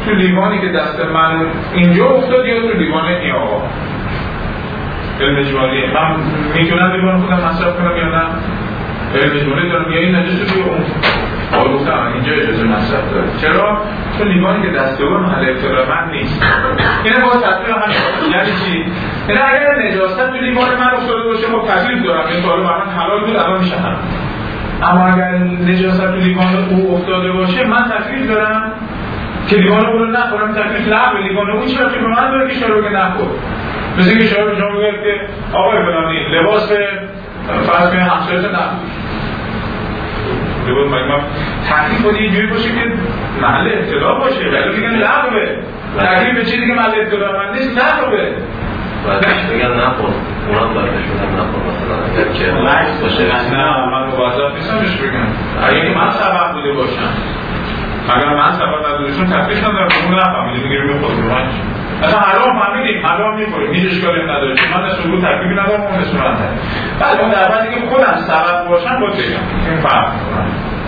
تو لیوانی که دست من اینجا افتاد یا تو لیوان این آقا علم اجمالیه، من میتونم لیوان خودم مصرف کنم یا نه؟ علم اجمالی دارم یا این نجس رو اون آلوفتم اینجا اجازه مصرف داره. چرا؟ چون لیوانی که دست او محل ابتلا من نیست. اینه باید تطبیق همین. یعنی چی؟ یعنی اگر نجاست تو لیوان من افتاده باشه خب تکلیف دارم، این سوال برام حلال بود الان میشه حرام. اما اگر نجاست تو لیوان او افتاده باشه من تکلیف دارم که لیوان او رو نخورم، تکلیف لغو لیوان او چرا که به من داره که شروع که نخور. مثل که شما بگید که آقای فلانی لباس فرض کنید همسایت نپوش. لباس مگه تکلیف باید اینجوری باشه که محل ابتلا باشه، ولی میگن لغوه. تکلیف به چیزی که محل ابتلا من نیست لغوه. بعدش بگن نخور، اونم باید بشونم نخور مثلا اگر که لغو باشه. نه من موظف نیستم بهش بگم. اگه من سبب بوده باشم، اگر من سبب نداشتم تکلیف ندارم، اون نفهمیده میگه روی خود رو منش. مثلا حرام فهمیدیم، حرام می‌خوریم، هیچ اشکالی نداره. من نسبت به تکلیفی ندارم، اون نسبت نداره. بعد اون در وقتی که خودم سبب باشم باید بگم. این فرق می‌کنه.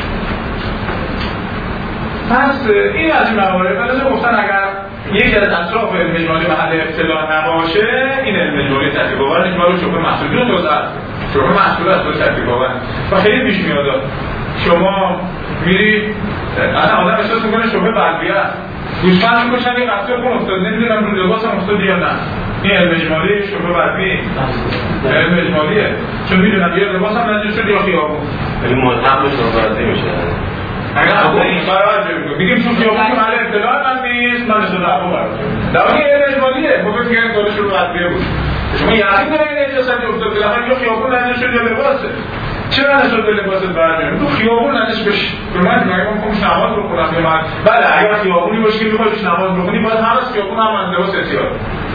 پس این از این موارد مثلا گفتن اگر یکی از اطراف علم اجمالی محل ابتلا نباشه، این علم اجمالی تکلیف آور اجمالی شبه محصول رو توضیح شبه محصول است به تکلیف آور و خیلی پیش میاد. شما میری اصلا آدم احساس میکنه شبه بلبیه است، گوشمند میکشن یه قطعه خون افتاد، نمیدونم رو لباس هم افتاد یا نه. این علم اجمالی شبه بلبیه، علم اجمالیه، چون میدونم یه لباس هم نجس شد یا خیابون. این ملحق به شبه بلبیه میشه. اگر اصلا این برای جمعه بگیم چون خیابون که محل ابتلا من نیست، من نشده عبو برای جمعه در واقع علم اجمالیه. بگیم که این دولش رو بلبیه بود، شما یقین داره این اجازتی افتاد بلاخره یا خیابون نجس شد یا لباسه. چرا نشد به لباست برمی‌داری؟ تو خیابون نجس بشه. به من میگم نماز بخونم یا من بله اگر خیابونی باشه که می‌خوای نماز بخونی باید هم از خیابون هم از لباس احتیاط.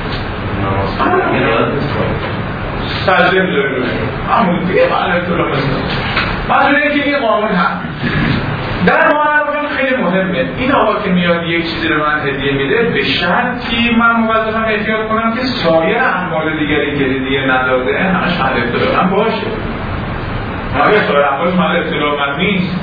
سجده می‌ذاری روش. همون دیگه محل ابتلا مثلا. مثلا اینکه این قانون هم در مورد خیلی مهمه. این آقا که میاد یک چیزی رو من هدیه میده به شرطی من موظفم احتیاط کنم که سایر اموال دیگری که هدیه نداده همش محل ابتلا من باشه. اگر سایر اموال محل ابتلا من نیست،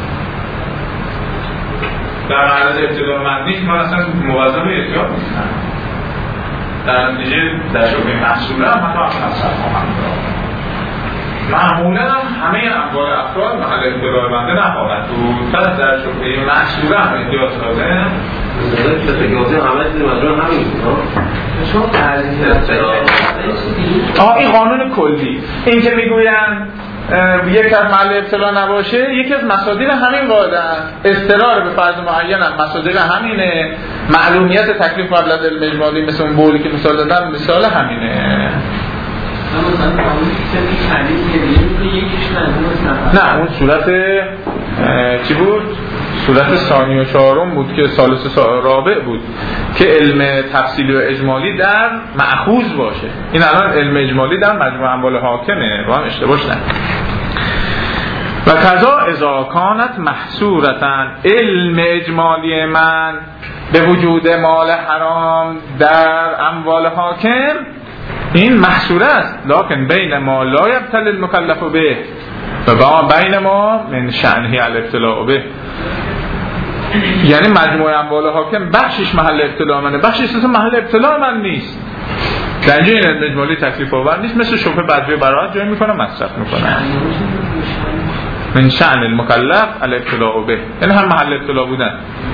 در معرض ابتلا من نیست، من اصلا موظف احتیاط نیستم. در نتیجه در شبه محصوله هم حتی مصرف خواهم دارم. معمولا همه اموال افراد محل ابتلا بنده نخواهد بود، پس در شبه محصوله هم احتیاط داده. که فکر همه چیز مجرد همین بود. شما تعریف این قانون کلی این که میگوین یک از محل ابتلا نباشه یکی از مصادیق همین قاعده است. اضطرار به فرض معین هم مصادیق همینه. معلومیت تکلیف قبل از علم اجمالی مثل اون بولی که مثال دادم مثال همینه. نه اون صورت چی بود؟ صورت ثانی و چهارم بود که ثالث رابع بود که علم تفصیلی و اجمالی در مأخوذ باشه. این الان علم اجمالی در مجموع اموال حاکمه، با هم اشتباهش نکنید. و کذا اذا کانت محصورتن علم اجمالی من به وجود مال حرام در اموال حاکم، این محصوره است، لکن بین ما لا یبتل المکلف به و بین ما من شأنه الابتلاء به. یعنی مجموع اموال حاکم بخشش محل ابتلا منه، بخشش اصلا محل ابتلا من نیست. در اینجا این علم اجمالی تکلیف آور نیست، مثل شبهه بدوی براحت جای میکنه مصرف میکنه. من شأن المکلف الابتلاء به، یعنی هم محل ابتلا بودن.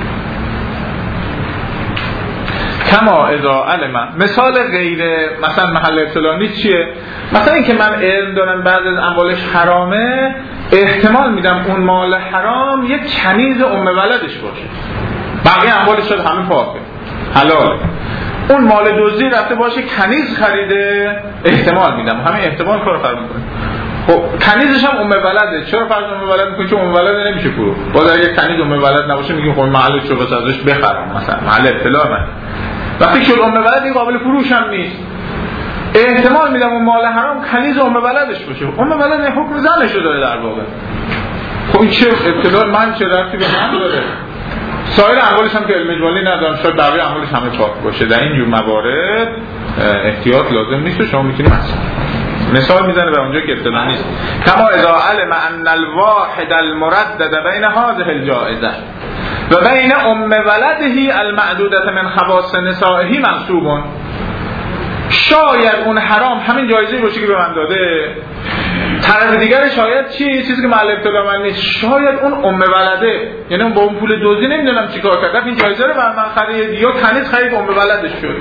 کما اذا علم، مثال غیر مثلا محل ابتلا نیست چیه؟ مثلا اینکه من علم دارم بعد از اموالش حرامه، احتمال میدم اون مال حرام یک کنیز ام ولدش باشه، بقیه اموالش شد همه پاکه حلاله، اون مال دزدی رفته باشه کنیز خریده، احتمال میدم همین احتمال کار فرق میکنه. خب کنیزش هم ام ولده، چرا فرض ام ولد میکنه؟ چون ام ولد نمیشه فرو، باز اگه کنیز ام ولد نباشه میگیم خب محلش رو بس ازش بخرم، مثلا محل ابتلا من وقتی شد ام ولد این قابل فروش هم نیست، احتمال میدم اون مال حرام کنیز ام ولدش باشه. ام ولد حکم زنش رو داره در واقع. خب این چه ابتلا من چه ربطی به من داره؟ سایر اموالش هم که علم اجمالی ندارم، شاید بقیه اموالش همه پاک باشه. در این جور موارد احتیاط لازم نیست و شما میتونید مثال میزنه به اونجا که ابتلا نیست. کما اذا علم ان الواحد المردد بین هذه الجائزه، و بین ام ولده المعدوده من خواص نسائه منصوبون. شاید اون حرام همین جایزه باشه که به من داده. طرف دیگر شاید چیزی که محل ابتلا من نیست، شاید اون ام ولده، یعنی اون با اون پول دزدی نمیدونم چیکار کرد، این جایزه رو برام خرید یا کنیز خرید ام ولدش شد.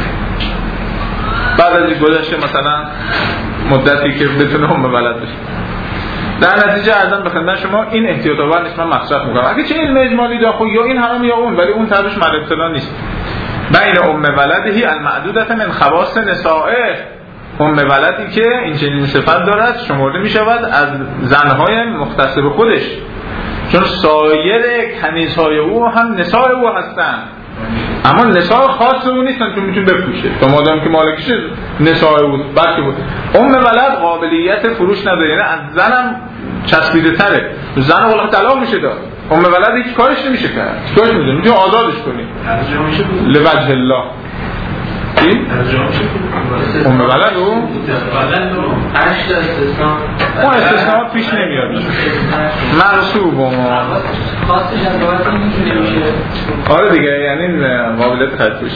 بعد از این گذشته مثلا مدتی که بتونه ام ولد بشه. در نتیجه ارزم به خدمت شما این احتیاط آور نیست، من مصرف میکنم. اگه چه علم اجمالی داخل یا این حرام یا اون، ولی اون طرفش محل ابتلا نیست. بین ام ولده المعدوده من خواص نسائه، ام ولدی که این چنین صفت دارد شمرده می شود از زنهای مختص به خودش، چون سایر کنیزهای او هم نساء او هستند، اما نساء خاص او نیستن چون میتونه بپوشه تا مادام که مالکش نساء او بلکه بود. ام ولد قابلیت فروش نداره، یعنی از زنم چسبیده تره، زن والا طلاق میشه داد، ام ولد هیچ کارش نمیشه کرد، کارش میدونه میتونه آزادش کنی لوجه الله. ام ولد او اون استثناءات پیش نمیاد، مرسوب آره دیگه، یعنی قابلیت خرید پوش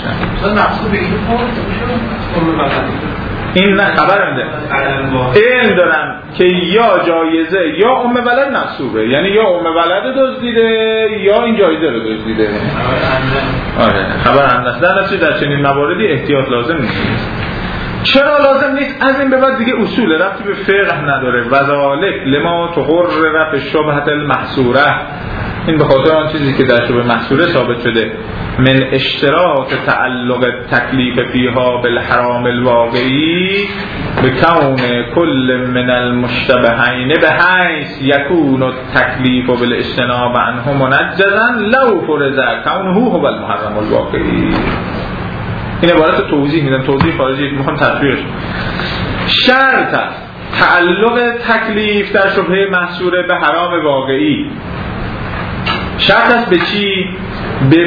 این نه خبرم ده علم دارم که یا جایزه یا ام ولد محسوبه، یعنی یا ام ولد دزدیده یا این جایزه رو دزدیده. آره خبرم ده. در نتیجه در چنین مواردی احتیاط لازم نیست. چرا لازم نیست؟ از این به بعد دیگه اصول ربطی به فقه نداره. وذالک لما تقر رفع شبهة المحصوره، این به خاطر آن چیزی که در شبه محصوره ثابت شده، من اشتراط تعلق تکلیف فیها بالحرام الواقعی به کون کل من المشتبهین به حیث یکون التکلیف بالاجتناب عنه منجزا لو فرض کونه هو المحرم الواقعی. این عبارت توضیح میدم، توضیح خارجی میخوام تطبیقش. شرط است تعلق تکلیف در شبهه محصوره به حرام واقعی، شرط است به چی؟ به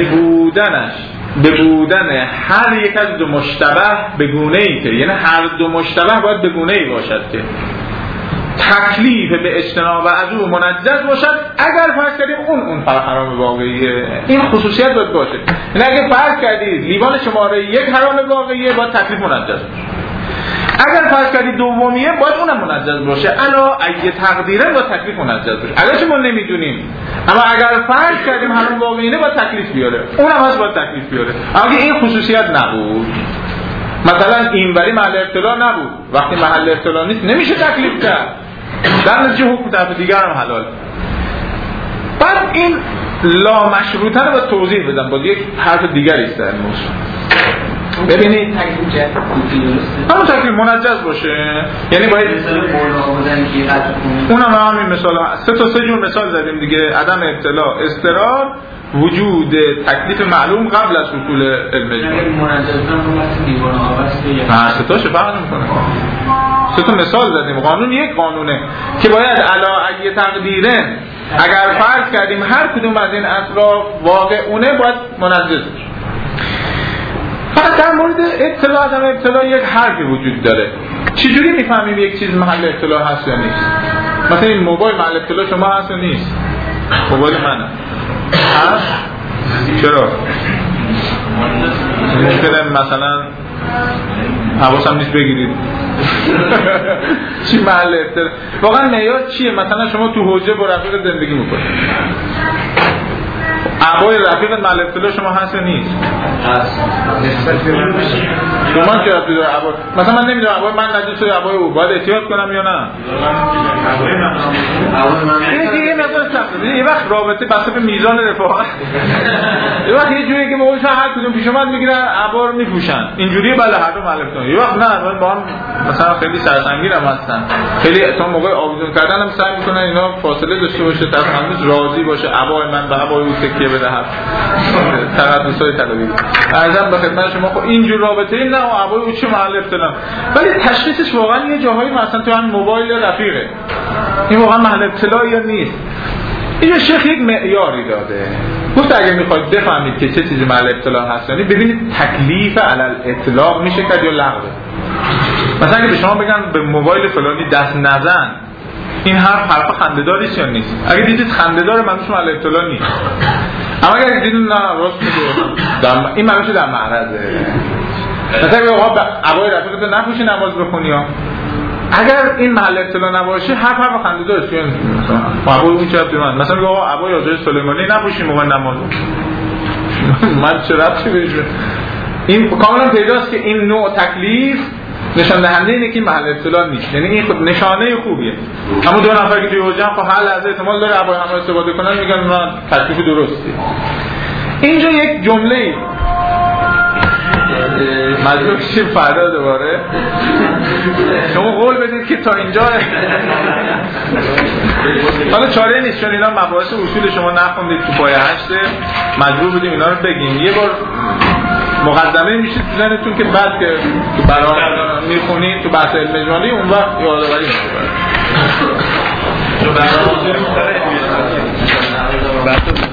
بودن هر یک از دو مشتبه به گونه‌ای که، یعنی هر دو مشتبه باید به گونه‌ای باشد که تکلیف به اجتناب از او منجز باشد. اگر فرض کردیم اون حرام واقعیه، این خصوصیت باید باشه. یعنی اگر فرض کردید لیوان شماره 1 حرام واقعیه، باید تکلیف منجز باشه. اگر فرض کردید دومیه، باید اونم منجز باشه. الا اگه تقدیره باید تکلیف منجز باشه. اگرچه ما نمیدونیم، اما اگر فرض کردیم حرام واقعیه باید تکلیف بیاره، اونم هست باید تکلیف بیاره. اگه این خصوصیت نبود، مثلا اینوری محل ابتلا نبود، وقتی محل ابتلا نیست نمیشه تکلیف کرد، در نتیجه حکم طرف دیگر هم حلال. بعد این لا مشروطه رو باید توضیح بدم با یک حرف دیگری است در این موضوع. ببینید همون تکلیف منجز باشه، یعنی باید اونم همین مثال 3 جور مثال زدیم دیگه: عدم ابتلا، اضطرار، وجود تکلیف معلوم قبل از حصول علم اجمالی. نه 3 تاش فرق نمی‌کنه. 3 تا مثال زدیم. قانون یک قانونه که باید علا اگه تقدیرن، اگر فرض کردیم هر کدوم از این اطراف واقعونه، باید منجز باشه. فقط در مورد اطلاع عدم اطلاع یک حرفی وجود داره. چجوری میفهمیم یک چیز محل اطلاع هست یا نیست؟ مثلا این موبایل محل اطلاع شما هست یا نیست؟ موبایل منه هست؟ چرا؟ ممکنه مثلا حواسم نیست بگیرید چی محل اطلاع؟ واقعا معیار چیه؟ مثلا شما تو حوزه با رفیق زندگی میکنید، عبای رفیق محل اطلاع شما هست یا نیست؟ هست. شما که رفیق داره عبای، مثلا من نمیدونم عبای من نجس و عبای او، باید احتیاط کنم یا نه؟ این یه مقدار سخته. یه وقت رابطه بسته به میزان رفاقت، یه وقت یه جوری که موقعش هر کدوم پیش اومد میگیرن عبا رو میپوشن اینجوریه، بله هر دو محل اطلاع. یه وقت نه، با هم مثلا خیلی سرسنگین هم هستن، خیلی تا موقع آویزون کردن هم سعی میکنن اینا فاصله داشته باشه، طرف هنوز راضی باشه عبای من به عبای او تکیه بده، هم تقدسای طلبی. ارزم به خدمت شما خب اینجور رابطه این نه و عبای او چه محل اطلاع، ولی تشخیصش واقعا یه جاهایی مثلا تو همین موبایل یا رفیقه، این واقعا محل اطلاع یا نیست. اینجا شیخ یک معیاری داده، گفت اگه میخواید بفهمید که چه چیزی محل اطلاع هست، یعنی ببینید تکلیف علل اطلاق میشه کرد یا لغوه. مثلا اگه به شما بگن به موبایل فلانی دست نزن، این حرف خنده‌داری است یا نیست؟ اگه دیدید خنده‌داره، منظورش محل اطلاع نیست. اما اگر دیدون نه راست میگه این منوشه در معرضه. مثلا بگه آقا عبای رفیقتو نپوشی نماز بخونی ها. اگر این محل ابتلا نباشه حرف خنده داره که مثلا عبای اون چه ربطی من مثلا بگه آقا عبای آجای سلیمانی نپوشی موقع نماز من چه ربطی بهش. این کاملا پیداست که این نوع تکلیف نشان دهنده اینه که محل ابتلا نیست، یعنی این خود نشانه خوبیه. اما دو نفر که توی حجم خب هر لحظه احتمال داره عبای همه استفاده کنن میگن من تکلیف درستی. اینجا یک جمله مجبور شیم فردا دوباره شما قول بدید که تا اینجا حالا چاره نیست چون اینا مباحث اصول شما نخوندید تو پایه 8 مجبور بودیم اینا رو بگیم. یه بار مقدمه میشه تو ذهنتون که بعد که تو برنامه میخونید تو بحث علم اجمالی اون وقت یادآوری میشه.